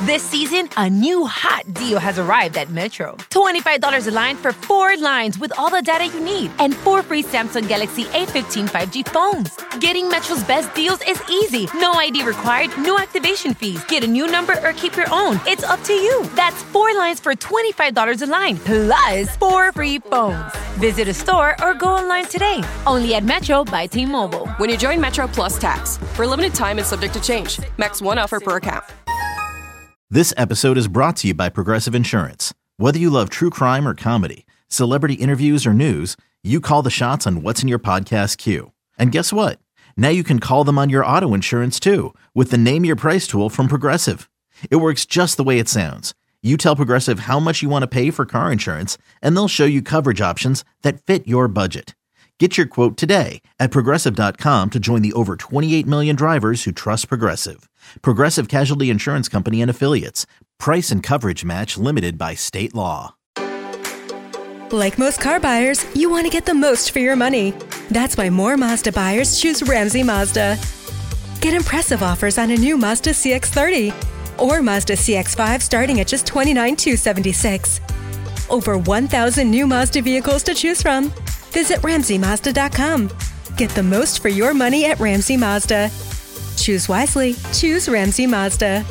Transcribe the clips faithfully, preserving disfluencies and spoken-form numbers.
This season, a new hot deal has arrived at Metro. twenty-five dollars a line for four lines with all the data you need and four free Samsung Galaxy A fifteen five G phones. Getting Metro's best deals is easy. No I D required, no activation fees. Get a new number or keep your own. It's up to you. That's four lines for twenty-five dollars a line, plus four free phones. Visit a store or go online today. Only at Metro by T-Mobile. When you join Metro Plus Tax. For a limited time and subject to change. Max one offer per account. This episode is brought to you by Progressive Insurance. Whether you love true crime or comedy, celebrity interviews or news, you call the shots on what's in your podcast queue. And guess what? Now you can call them on your auto insurance too with the Name Your Price tool from Progressive. It works just the way it sounds. You tell Progressive how much you want to pay for car insurance, and they'll show you coverage options that fit your budget. Get your quote today at Progressive dot com to join the over twenty-eight million drivers who trust Progressive. Progressive Casualty Insurance Company and Affiliates. Price and coverage match limited by state law. Like most car buyers, you want to get the most for your money. That's why more Mazda buyers choose Ramsey Mazda. Get impressive offers on a new Mazda C X thirty or Mazda C X five starting at just twenty-nine thousand two hundred seventy-six dollars. Over one thousand new Mazda vehicles to choose from. Visit Ramsey Mazda dot com. Get the most for your money at Ramsey Mazda. Choose wisely. Choose Ramsey Mazda.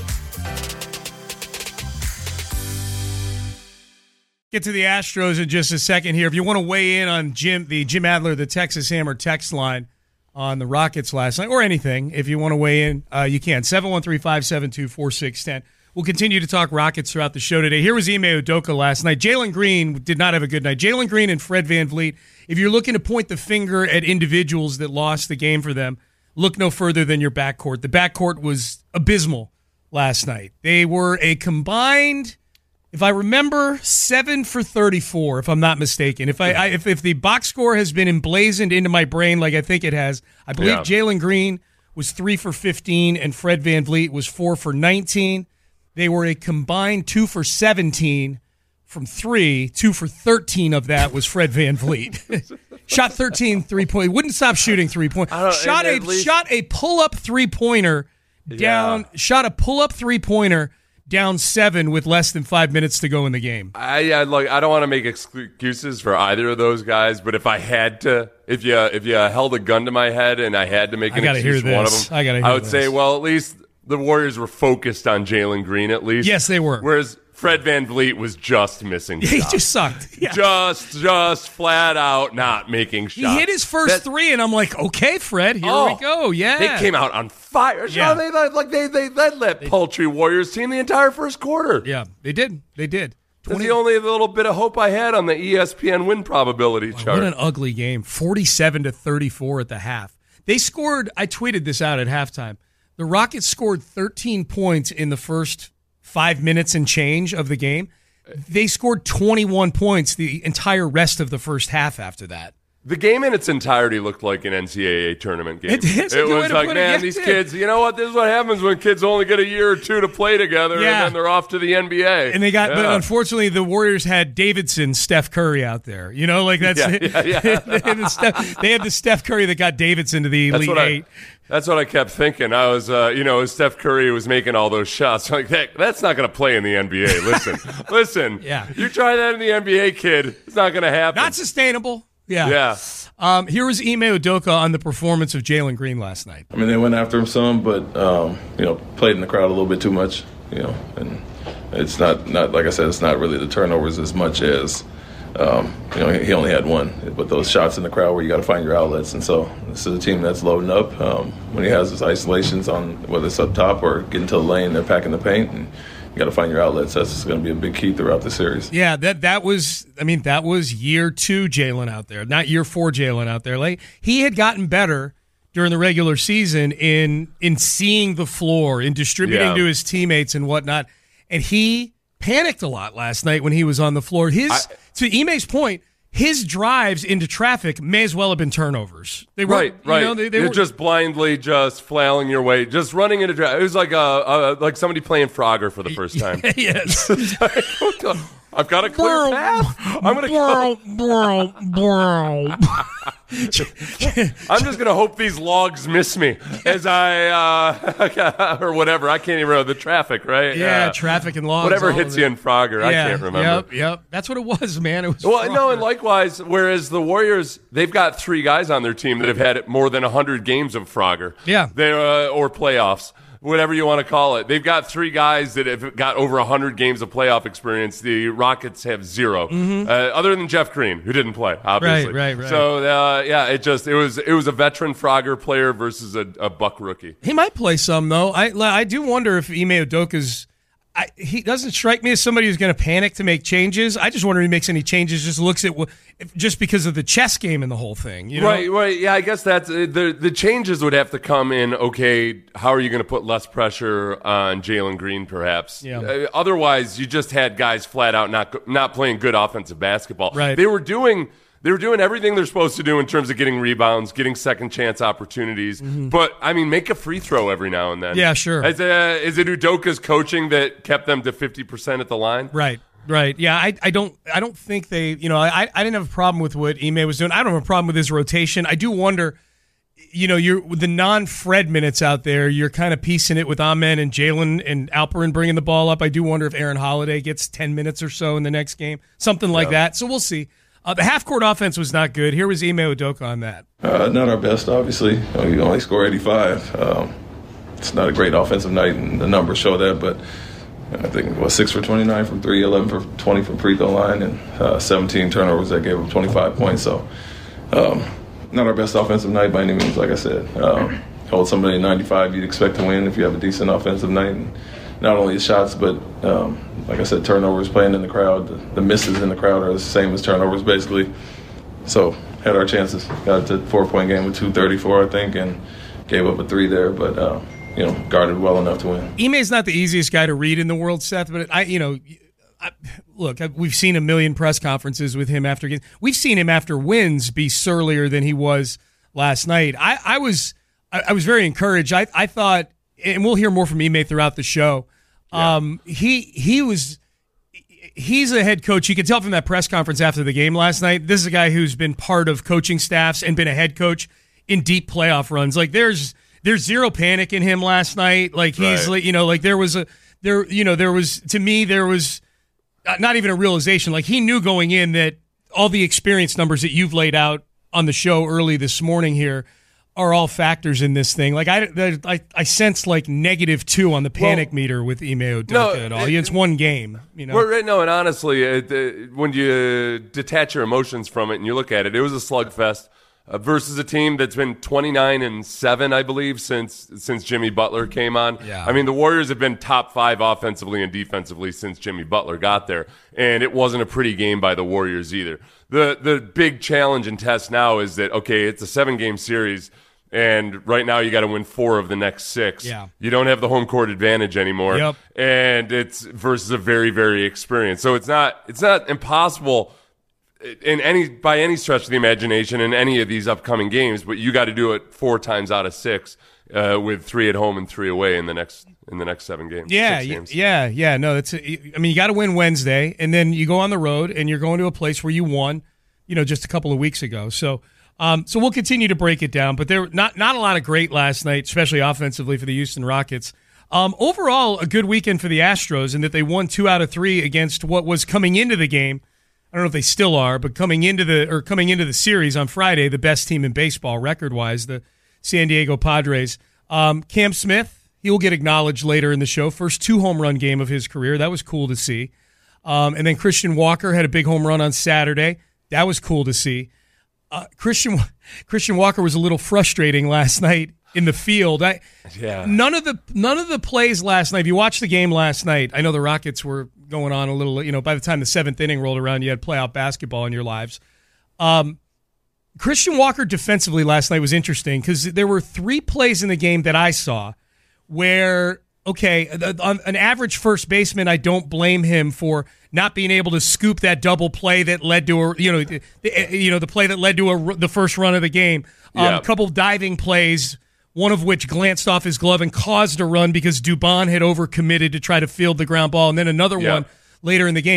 Get to the Astros in just a second here. If you want to weigh in on Jim, the Jim Adler, the Texas Hammer text line on the Rockets last night, or anything, if you want to weigh in, uh, you can. seven one three, five seven two, four six one zero. We'll continue to talk Rockets throughout the show today. Here was Ime Udoka last night. Jalen Green did not have a good night. Jalen Green and Fred VanVleet, if you're looking to point the finger at individuals that lost the game for them, look no further than your backcourt. The backcourt was abysmal last night. They were a combined, if I remember, seven for thirty-four, if I'm not mistaken. If I, I if, if the box score has been emblazoned into my brain like I think it has, I believe yeah. Jalen Green was three for fifteen and Fred VanVleet was four for nineteen. They were a combined two for seventeen from three. Two for thirteen of that was Fred VanVleet. Shot thirteen three-point. Wouldn't stop shooting three-point. Shot a least, shot a pull-up three-pointer down. Yeah. Shot a pull-up three-pointer down seven with less than five minutes to go in the game. I I, like, I don't want to make excuses for either of those guys, but if I had to, if you if you held a gun to my head and I had to make an excuse for one of them, I, gotta hear I would this. say, well, at least the Warriors were focused on Jalen Green, at least. Yes, they were. Whereas Fred VanVleet was just missing yeah, shots. He just sucked. Yeah. Just, just flat out not making shots. He hit his first that, three, and I'm like, okay, Fred, here oh, we go. Yeah. They came out on fire. Yeah. They, like they, they, they let paltry Warriors team the entire first quarter. Yeah, they did. They did. That's the only little bit of hope I had on the E S P N win probability chart. What an ugly game. forty-seven to thirty-four at the half. They scored, I tweeted this out at halftime. The Rockets scored thirteen points in the first five minutes and change of the game. They scored twenty-one points the entire rest of the first half after that. The game in its entirety looked like an N C double A tournament game. It, is, it was like, man, it. these kids, you know what? This is what happens when kids only get a year or two to play together, yeah. and then they're off to the N B A. And they got, yeah. but unfortunately, the Warriors had Davidson, Steph Curry out there. You know, like that's, yeah, yeah, yeah. they, had the Steph, they had the Steph Curry that got Davidson to the Elite Eight. I, that's what I kept thinking. I was, uh, you know, as Steph Curry was making all those shots, like, that, that's not going to play in the N B A. Listen, listen. Yeah. You try that in the N B A, kid. It's not going to happen. Not sustainable. Yeah. Yeah. Um, here was Ime Udoka on the performance of Jalen Green last night. I mean, they went after him some, but, um, you know, played in the crowd a little bit too much, you know, and it's not, not like I said, it's not really the turnovers as much as, um, you know, he only had one. But those shots in the crowd where you got to find your outlets. And so this is a team that's loading up. Um, when he has his isolations on, whether it's up top or getting to the lane, they're packing the paint. And you got to find your outlets. That's going to be a big key throughout the series. Yeah, that that was, I mean, that was year two Jalen out there, not year four Jalen out there. Like, he had gotten better during the regular season in in seeing the floor, in distributing yeah. to his teammates and whatnot. And he panicked a lot last night when he was on the floor. His I, to Ime's point, his drives into traffic may as well have been turnovers. They were, right, right. You know, they, they You're were, just blindly just flailing your way, just running into traffic. It was like a, a like somebody playing Frogger for the first time. Yes. Like, I've got a clear path. I'm going to go. I'm just going to hope these logs miss me as I, uh, or whatever. I can't even remember. The traffic, right? Yeah, uh, traffic and logs. Whatever hits you in Frogger. Yeah, I can't remember. Yep, yep. That's what it was, man. It was Well, Frogger. no, and likewise, whereas the Warriors, they've got three guys on their team that have had more than one hundred games of Frogger. Yeah. They, uh, or playoffs. Whatever you want to call it. They've got three guys that have got over one hundred games of playoff experience. The Rockets have zero. Mm-hmm. Uh, other than Jeff Green, who didn't play, obviously. Right, right, right. So, uh, yeah, it just it was it was a veteran Frogger player versus a, a Buck rookie. He might play some, though. I I do wonder if Ime Udoka's I, he doesn't strike me as somebody who's going to panic to make changes. I just wonder if he makes any changes, just looks at just because of the chess game and the whole thing. You know? Right, right. Yeah, I guess that's uh, the the changes would have to come in. Okay, how are you going to put less pressure on Jalen Green, perhaps? Yeah. Uh, otherwise, you just had guys flat out not not playing good offensive basketball. Right. They were doing. They were doing everything they're supposed to do in terms of getting rebounds, getting second chance opportunities. Mm-hmm. But, I mean, make a free throw every now and then. Yeah, sure. Is, uh, is it Udoka's coaching that kept them to fifty percent at the line? Right, right. Yeah, I, I don't I don't think they, you know, I, I didn't have a problem with what Ime was doing. I don't have a problem with his rotation. I do wonder, you know, you're with the non-Fred minutes out there, you're kind of piecing it with Amen and Jalen and Alperin bringing the ball up. I do wonder if Aaron Holiday gets ten minutes or so in the next game, something like yeah. that. So we'll see. Uh, the half-court offense was not good. Here was Ime Udoka on that. Uh, not our best, obviously. We only scored eighty-five. Um, it's not a great offensive night, and the numbers show that. But I think, what, six for twenty-nine from three, eleven for twenty from free throw line, and uh, seventeen turnovers that gave up twenty-five points. So um, not our best offensive night by any means, like I said. Um, hold somebody at ninety-five, you'd expect to win if you have a decent offensive night. And not only the shots, but um, like I said, turnovers playing in the crowd. The, the misses in the crowd are the same as turnovers, basically. So had our chances. Got to four-point game with two thirty-four, I think, and gave up a three there, but uh, you know, guarded well enough to win. Ime's not the easiest guy to read in the world, Seth, but I, you know, I, look, we've seen a million press conferences with him after games. We've seen him after wins be surlier than he was last night. I, I was, I, I was very encouraged. I, I thought. And we'll hear more from Ime throughout the show. Yeah. Um, he he was he's a head coach. You could tell from that press conference after the game last night. This is a guy who's been part of coaching staffs and been a head coach in deep playoff runs. Like there's there's zero panic in him last night. Like he's right. you know like there was a there you know there was to me there was not even a realization. Like he knew going in that all the experience numbers that you've laid out on the show early this morning here are all factors in this thing. Like I, I, I sense like negative two on the panic well, meter with Ime Udoka no, at all. It, it's one game, you know. Well, no, and honestly, it, it, when you detach your emotions from it and you look at it, it was a slugfest uh, versus a team that's been twenty-nine and seven, I believe, since since Jimmy Butler came on. Yeah. I mean, the Warriors have been top five offensively and defensively since Jimmy Butler got there, and it wasn't a pretty game by the Warriors either. The the big challenge and test now is that okay, it's a seven game series. And right now you got to win four of the next six. Yeah. You don't have the home court advantage anymore. Yep. And it's versus a very, very experienced. So it's not it's not impossible in any by any stretch of the imagination in any of these upcoming games, but you got to do it four times out of six uh, with three at home and three away in the next in the next seven games. Yeah, games. yeah, yeah. No, that's I mean you got to win Wednesday, and then you go on the road, and you're going to a place where you won, you know, just a couple of weeks ago. So. Um, so we'll continue to break it down, but there not not a lot of great last night, especially offensively for the Houston Rockets. Um, overall, a good weekend for the Astros in that they won two out of three against what was coming into the game. I don't know if they still are, but coming into the or coming into the series on Friday, the best team in baseball record-wise, the San Diego Padres. Um, Cam Smith, he will get acknowledged later in the show. First two home run game of his career. That was cool to see. Um, and then Christian Walker had a big home run on Saturday. That was cool to see. Uh, Christian Christian Walker was a little frustrating last night in the field. I, yeah. None of the none of the plays last night. If you watched the game last night, I know the Rockets were going on a little. You know, by the time the seventh inning rolled around, you had playoff basketball in your lives. Um, Christian Walker defensively last night was interesting because there were three plays in the game that I saw where. Okay, on an average first baseman, I don't blame him for not being able to scoop that double play that led to a you know the, you know the play that led to a, the first run of the game. Um, yeah. A couple diving plays, one of which glanced off his glove and caused a run because Dubon had overcommitted to try to field the ground ball, and then another yeah. one later in the game.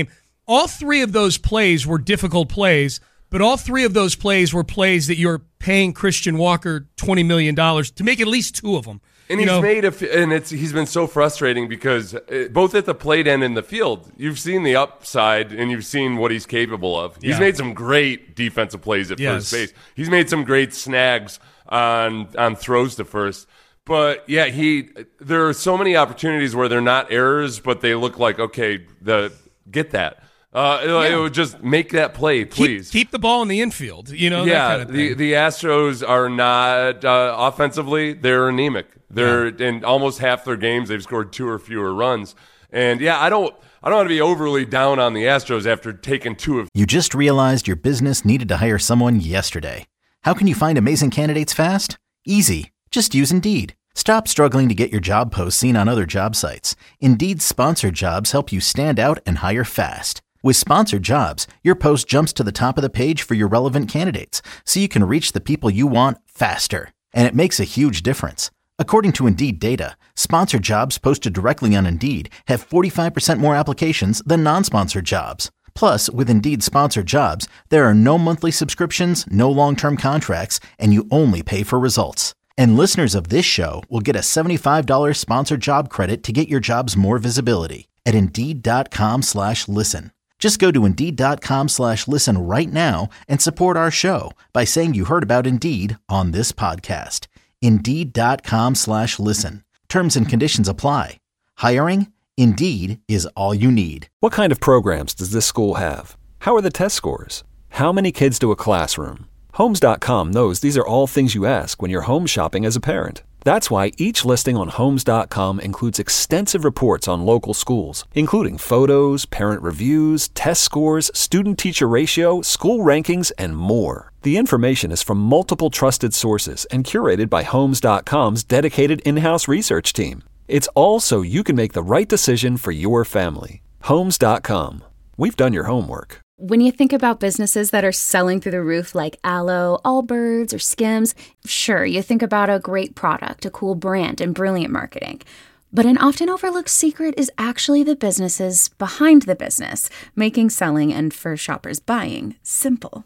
all three of those plays were difficult plays, but all three of those plays were plays that you're paying Christian Walker twenty million dollars to make at least two of them. And you he's know? made a, and it's he's been so frustrating because it, both at the plate and in the field, you've seen the upside and you've seen what he's capable of. He's Yeah. made some great defensive plays at Yes. first base. He's made some great snags on on throws to first. But yeah, he there are so many opportunities where they're not errors, but they look like okay, the get that. Uh, it, Yeah. it would just make that play, please. Keep, keep the ball in the infield. You know, yeah, that kind of thing. the the Astros are not uh, offensively; they're anemic. They're yeah. in almost half their games they've scored two or fewer runs. And yeah, I don't I don't want to be overly down on the Astros after taking two of. You just realized your business needed to hire someone yesterday. How can you find amazing candidates fast? Easy. Just use Indeed. Stop struggling to get your job posts seen on other job sites. Indeed's sponsored jobs help you stand out and hire fast. With sponsored jobs, your post jumps to the top of the page for your relevant candidates, so you can reach the people you want faster. And it makes a huge difference. According to Indeed data, sponsored jobs posted directly on Indeed have forty-five percent more applications than non-sponsored jobs. Plus, with Indeed sponsored jobs, there are no monthly subscriptions, no long-term contracts, and you only pay for results. And listeners of this show will get a seventy-five dollars sponsored job credit to get your jobs more visibility at Indeed.com slash listen. Just go to Indeed.com slash listen right now and support our show by saying you heard about Indeed on this podcast. Indeed.com slash listen. Terms and conditions apply. Hiring? Indeed is all you need. What kind of programs does this school have? How are the test scores? How many kids do a classroom? Homes dot com knows these are all things you ask when you're home shopping as a parent. That's why each listing on Homes dot com includes extensive reports on local schools, including photos, parent reviews, test scores, student-teacher ratio, school rankings, and more. The information is from multiple trusted sources and curated by Homes dot com's dedicated in-house research team. It's all so you can make the right decision for your family. Homes dot com. We've done your homework. When you think about businesses that are selling through the roof like Aloe, Allbirds, or Skims, sure, you think about a great product, a cool brand, and brilliant marketing. But an often overlooked secret is actually the businesses behind the business, making selling and for shoppers buying simple.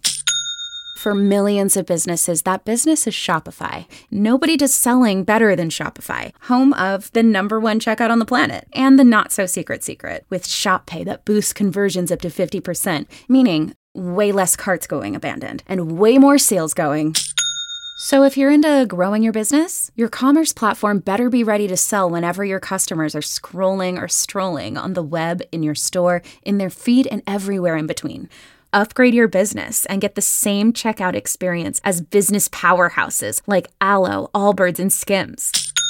For millions of businesses, that business is Shopify. Nobody does selling better than Shopify, home of the number one checkout on the planet and the not-so-secret secret with Shop Pay that boosts conversions up to fifty percent, meaning way less carts going abandoned and way more sales going. So if you're into growing your business, your commerce platform better be ready to sell whenever your customers are scrolling or strolling on the web, in your store, in their feed, and everywhere in between. Upgrade your business and get the same checkout experience as business powerhouses like Aloe, Allbirds, and Skims.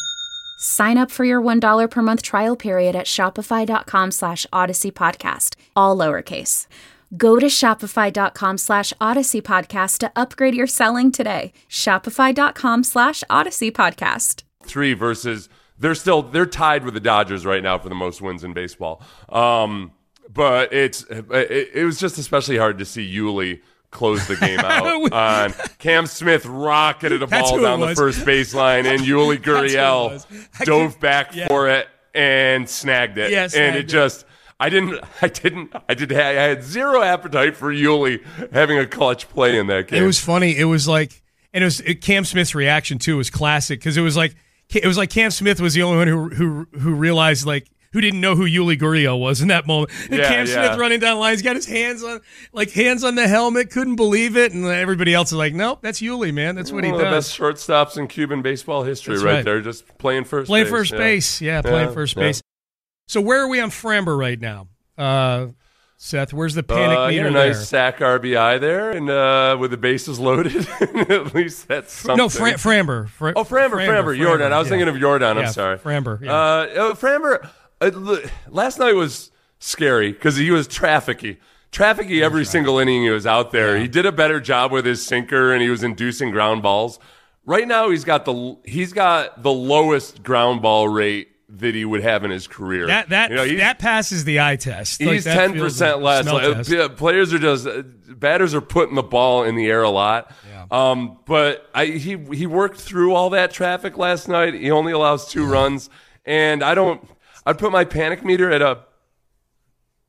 Sign up for your one dollar per month trial period at shopify.com slash Odyssey Podcast, all lowercase. Go to shopify.com slash Odyssey Podcast to upgrade your selling today. Shopify.com slash Odyssey Podcast. Three versus they're still they're tied with the Dodgers right now for the most wins in baseball. Um, But it's it, it was just especially hard to see Yuli close the game out on Cam Smith rocketed a ball down the first baseline, and Yuli Gurriel dove back yeah. for it and snagged it. Yeah, snagged and it, it just I didn't I didn't I did I had zero appetite for Yuli having a clutch play in that game. It was funny. It was like, and it was it, Cam Smith's reaction too was classic because it was like it was like Cam Smith was the only one who who who realized like. Who didn't know who Yuli Gurriel was in that moment. And yeah, Cam yeah. Smith running down the line. He's got his hands on like hands on the helmet. Couldn't believe it. And everybody else is like, nope, that's Yuli, man. That's what One he of does. the best shortstops in Cuban baseball history right, right there. Just playing first playing base. first yeah. base. Yeah, playing yeah, first yeah. base. So where are we on Framber right now? Uh, Seth, where's the panic uh, meter yeah, nice there? sack R B I there, and uh, with the bases loaded. At least that's something. No, Fra- Framber. Fra- oh, Framber, Framber, Framber, Jordan. I was yeah. thinking of Jordan. I'm yeah, sorry. Framber. Yeah. Uh, oh, Framber. Uh, look, last night was scary because he was trafficky. Trafficky every right. single inning he was out there. Yeah. He did a better job with his sinker, and he was inducing ground balls. Right now, he's got the he's got the lowest ground ball rate that he would have in his career. That that you know, that passes the eye test. He's like, ten percent less. Like, uh, players are just uh, batters are putting the ball in the air a lot. Yeah. Um, but I, he he worked through all that traffic last night. He only allows two runs, and I don't. I'd put my panic meter at a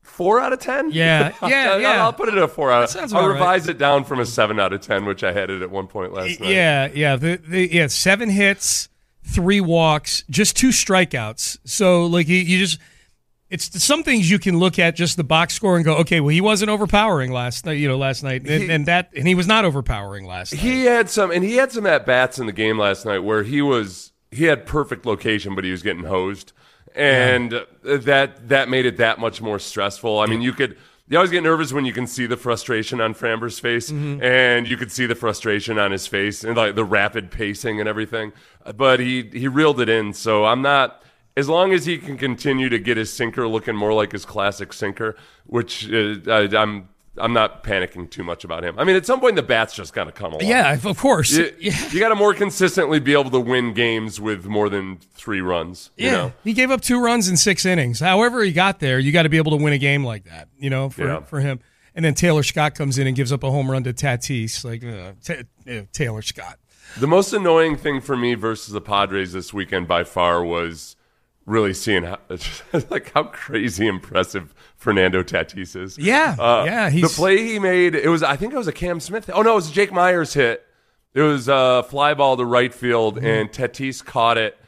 Four out of ten? Yeah, yeah, I'll, yeah. I'll put it at a four out That of sounds I'll about revise right. it down from a seven out of ten, which I had it at one point last night. Yeah, yeah. The, the, yeah, seven hits, three walks, just two strikeouts. So, like, you, you just, it's some things you can look at just the box score and go, okay, well, he wasn't overpowering last night, you know, last night. And, He- and that, and he was not overpowering last night. He had some, and he had some at bats in the game last night where he was, he had perfect location, but he was getting hosed. And uh, that that made it that much more stressful. I mean, you could you always get nervous when you can see the frustration on Framber's face, Mm-hmm. and you could see the frustration on his face and like the rapid pacing and everything. But he he reeled it in. So I'm not, as long as he can continue to get his sinker looking more like his classic sinker, which uh, I, I'm. I'm not panicking too much about him. I mean, at some point, the bat's just got to come along. Yeah, of course. You, yeah. you got to more consistently be able to win games with more than three runs. You Yeah, know? he gave up two runs in six innings. However he got there, you got to be able to win a game like that, you know, for Yeah. for him. And then Taylor Scott comes in and gives up a home run to Tatis. Like, uh, t- uh, Taylor Scott. The most annoying thing for me versus the Padres this weekend by far was really seeing how, like how crazy impressive Fernando Tatis is. Yeah, Uh, yeah. He's, the play he made, it was I think it was a Cam Smith. Oh no, it was a Jake Myers hit. It was a fly ball to right field, Mm-hmm. and Tatis caught it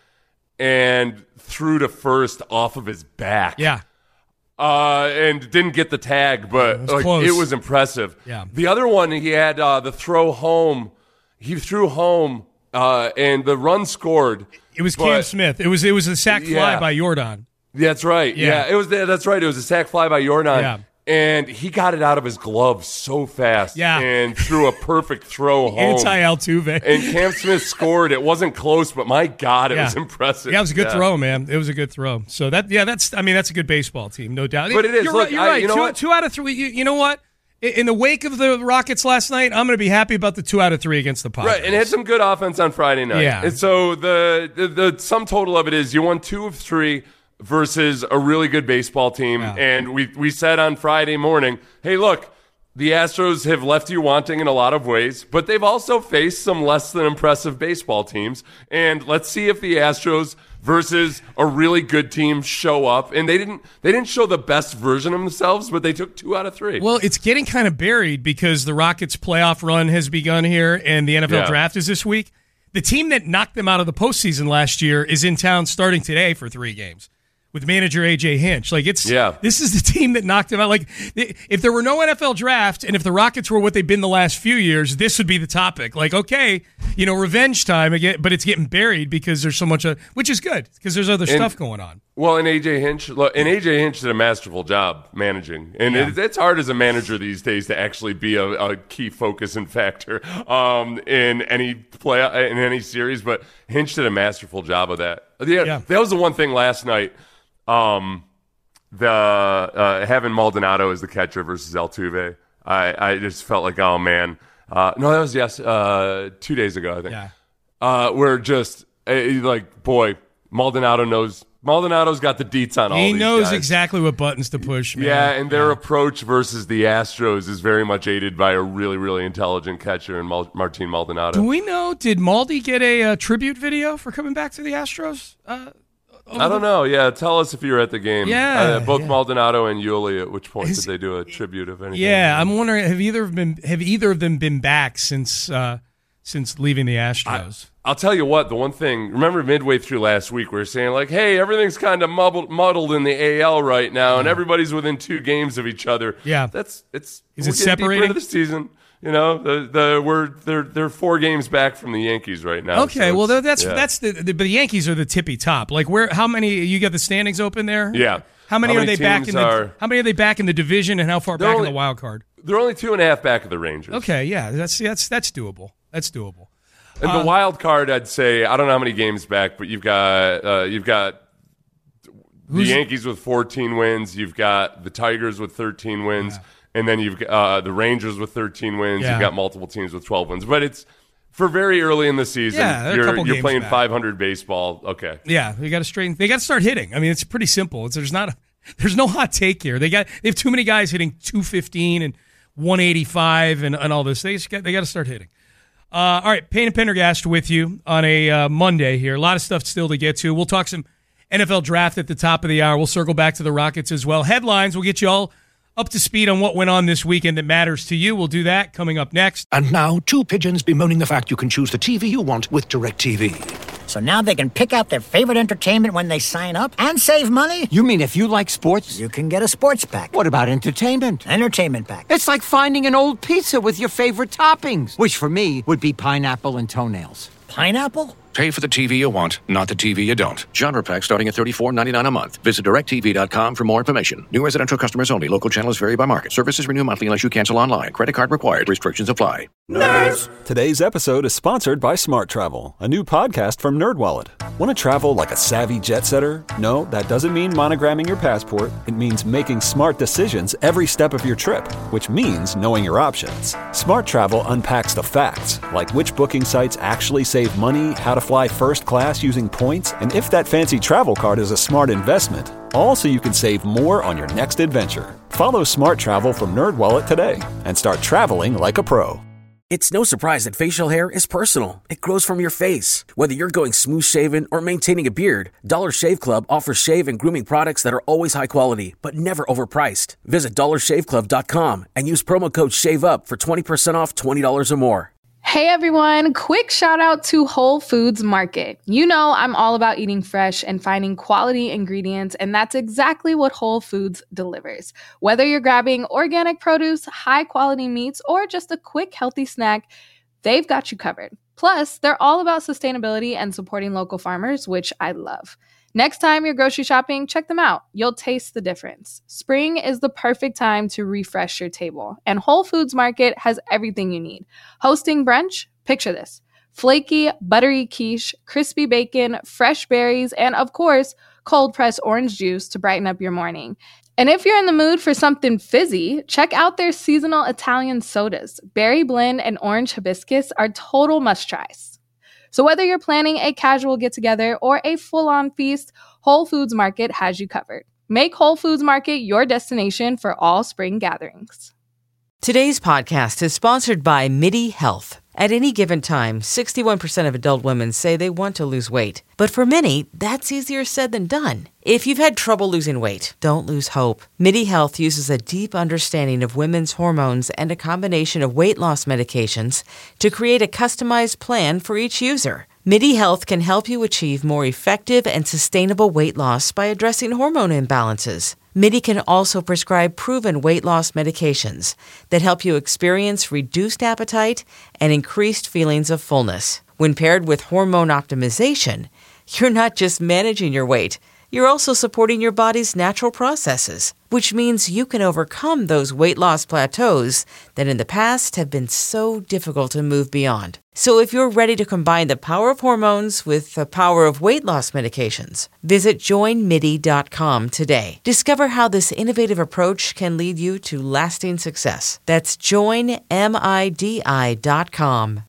and threw to first off of his back. Yeah. Uh, and didn't get the tag, but It was like, close. it was impressive. Yeah. The other one, he had uh, the throw home. He threw home, uh, and the run scored. It was but- Cam Smith. It was it was a sack fly Yeah. by Jordan. That's right. Yeah. Yeah, it was. That's right. It was a sack fly by Jordan. Yeah. And he got it out of his glove so fast. Yeah. And threw a perfect throw home. Anti Altuve. And Cam Smith scored. It wasn't close, but my God, it Yeah. was impressive. Yeah, it was a good Yeah. throw, man. It was a good throw. So that, yeah, that's. I mean, that's a good baseball team, no doubt. But it is. You're Look, right. You're I- right. you know two, what? two out of three. You, you know what? In in the wake of the Rockets last night, I'm going to be happy about the two out of three against the Padres. Right, and had some good offense on Friday night. Yeah. And so the, the the sum total of it is you won two of three versus a really good baseball team. Yeah. And we we said on Friday morning, hey, look, the Astros have left you wanting in a lot of ways, but they've also faced some less than impressive baseball teams. And let's see if the Astros versus a really good team show up. And they didn't they didn't show the best version of themselves, but they took two out of three. Well, it's getting kind of buried because the Rockets' playoff run has begun here, and the N F L Yeah. draft is this week. The team that knocked them out of the postseason last year is in town starting today for three games with manager A J Hinch. Like it's, Yeah. this is the team that knocked them out. Like if there were no N F L draft and if the Rockets were what they've been the last few years, this would be the topic. Like, okay, you know, revenge time again, but it's getting buried because there's so much, uh, which is good because there's other stuff going on. Well, and A J Hinch, look, and A J Hinch did a masterful job managing, and Yeah. it, it's hard as a manager these days to actually be a, a key focus and factor um, in any play in any series. But Hinch did a masterful job of that. Yeah, Yeah. that was the one thing last night. Um, the uh, having Maldonado as the catcher versus Altuve, I, I just felt like, oh man, uh, no, that was yes, uh, two days ago, I think. Yeah. Uh, we're just uh, like, boy, Maldonado knows. Maldonado's got the deets on all He these knows guys. exactly what buttons to push, man. Yeah, and their approach versus the Astros is very much aided by a really, really intelligent catcher in Mal- Martin Maldonado. Do we know, did Maldi get a uh, tribute video for coming back to the Astros? Uh, I don't know. Yeah, tell us if you were at the game. Yeah, uh, both yeah. Maldonado and Yuli. At which point Is- did they do a tribute of anything? Yeah, I'm wondering have either of them have either of them been back since uh, since leaving the Astros? I'll tell you what. The one thing. Remember midway through last week, we were saying like, "Hey, everything's kind of muddled, muddled in the A L right now, and everybody's within two games of each other." Yeah. that's it's. Is we're it getting deeper separating? into the season? You know, the the we're they're they're four games back from the Yankees right now. Okay, so well it's- that's yeah. that's the, the but the Yankees are the tippy top. Like where how many you got the standings open there? Yeah. How many, How are many they back teams in the are- How many are they back in the division and how far They're back only- in the wild card? They're only two and a half back of the Rangers. Okay, yeah, that's that's that's doable. That's doable. And the wild card, I'd say, I don't know how many games back, but you've got uh, you've got the Who's- Yankees with fourteen wins, you've got the Tigers with thirteen wins, and then you've got uh, the Rangers with thirteen wins. Yeah. You've got multiple teams with twelve wins, but it's for very early in the season. Yeah, they're a you're couple you're games playing back. five hundred baseball. Okay, Yeah, they got to straighten. They got to start hitting. I mean, it's pretty simple. It's, there's not. A, there's no hot take here. They got. They have too many guys hitting two fifteen and one eighty-five and, and all this. They just got. They got to start hitting. Uh, all right, Payne and Pendergast with you on a uh, Monday here. A lot of stuff still to get to. We'll talk some N F L draft at the top of the hour. We'll circle back to the Rockets as well. Headlines, we'll get you all up to speed on what went on this weekend that matters to you. We'll do that coming up next. And now, two pigeons bemoaning the fact you can choose the T V you want with DirecTV. So now they can pick out their favorite entertainment when they sign up and save money? You mean if you like sports? You can get a sports pack. What about entertainment? Entertainment pack. It's like finding an old pizza with your favorite toppings, which for me would be pineapple and toenails. Pineapple? Pay for the T V you want, not the T V you don't. Genre pack starting at thirty-four ninety-nine a month. Visit direct T V dot com for more information. New residential customers only. Local channels vary by market. Services renew monthly unless you cancel online. Credit card required. Restrictions apply. Nerds! Today's episode is sponsored by Smart Travel, a new podcast from NerdWallet. Want to travel like a savvy jet setter? No, that doesn't mean monogramming your passport. It means making smart decisions every step of your trip, which means knowing your options. Smart Travel unpacks the facts, like which booking sites actually save money, how to fly first class using points, and if that fancy travel card is a smart investment. All so you can save more on your next adventure. Follow Smart Travel from NerdWallet today and start traveling like a pro. It's no surprise that facial hair is personal. It grows from your face. Whether you're going smooth shaven or maintaining a beard, Dollar Shave Club offers shave and grooming products that are always high quality, but never overpriced. Visit dollar shave club dot com and use promo code SHAVEUP for twenty percent off twenty dollars or more. Hey everyone, quick shout out to Whole Foods Market. You know I'm all about eating fresh and finding quality ingredients, and that's exactly what Whole Foods delivers. Whether you're grabbing organic produce, high quality meats, or just a quick healthy snack, they've got you covered. Plus, they're all about sustainability and supporting local farmers, which I love. Next time you're grocery shopping, check them out. You'll taste the difference. Spring is the perfect time to refresh your table, and Whole Foods Market has everything you need. Hosting brunch? Picture this. Flaky, buttery quiche, crispy bacon, fresh berries, and of course, cold-pressed orange juice to brighten up your morning. And if you're in the mood for something fizzy, check out their seasonal Italian sodas. Berry blend and orange hibiscus are total must-tries. So whether you're planning a casual get-together or a full-on feast, Whole Foods Market has you covered. Make Whole Foods Market your destination for all spring gatherings. Today's podcast is sponsored by MIDI Health. At any given time, sixty-one percent of adult women say they want to lose weight. But for many, that's easier said than done. If you've had trouble losing weight, don't lose hope. MIDI Health uses a deep understanding of women's hormones and a combination of weight loss medications to create a customized plan for each user. MIDI Health can help you achieve more effective and sustainable weight loss by addressing hormone imbalances. MIDI can also prescribe proven weight loss medications that help you experience reduced appetite and increased feelings of fullness. When paired with hormone optimization, you're not just managing your weight, you're also supporting your body's natural processes, which means you can overcome those weight loss plateaus that in the past have been so difficult to move beyond. So if you're ready to combine the power of hormones with the power of weight loss medications, visit join midi dot com today. Discover how this innovative approach can lead you to lasting success. That's join midi dot com.